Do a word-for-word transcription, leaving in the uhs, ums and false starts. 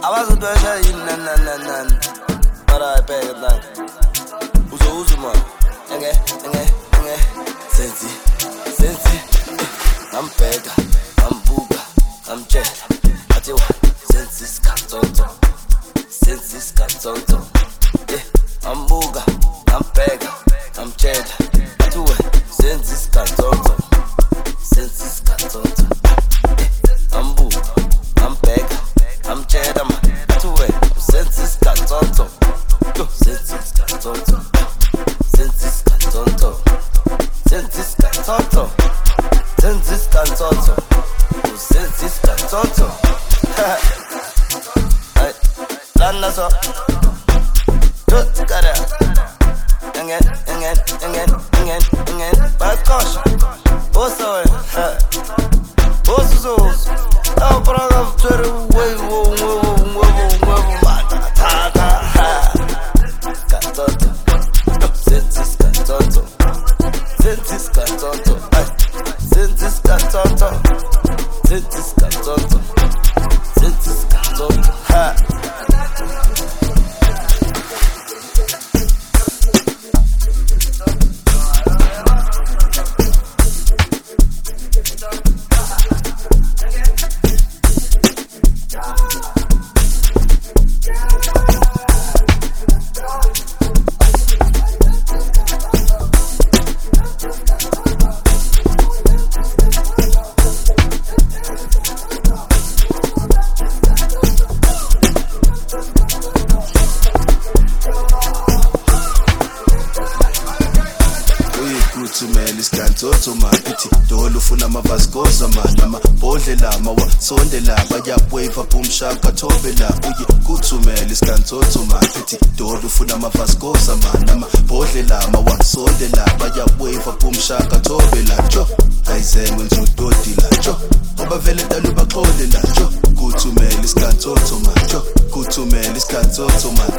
abazodwesha yini nani nani nani nani mara ayibheke nani uzo uzo man enge enge enge sensi sensi ngambheka ngambuka ngamtshela athi wa sensi skatsonto sensi skatsonto eh ngambuka ngambheka ngamtshela athi wa sensi skatsonto sensi skatsonto ngambuka ngambheka ngamtshela ma athi wa sensi skatsonto sensi skatsonto sensi skatsonto sensi skatsonto sensi skatsonto sensi skatsonto hey lana so tut kara engen engen engen engen engen bakosh boso eh boso oh praga twer we wo wo wo wo mata tata skatsonto sensi skatsonto sensi skatsonto sensi skatsonto sensi skatsonto sensi skatsonto ha Tumeli skantoto mapiti dolo funa mavaskoza manama bodlela mawa sondela baya wave bumshaka thobela uyi kuthumeli skantoto mapiti dolo funa mavaskoza manama bodlela mawa sondela baya wave bumshaka thobela jo ayizengwe nzudodila jo obavele dalu baxolela jo kuthumeli skantoto majo kuthumeli skantoto majo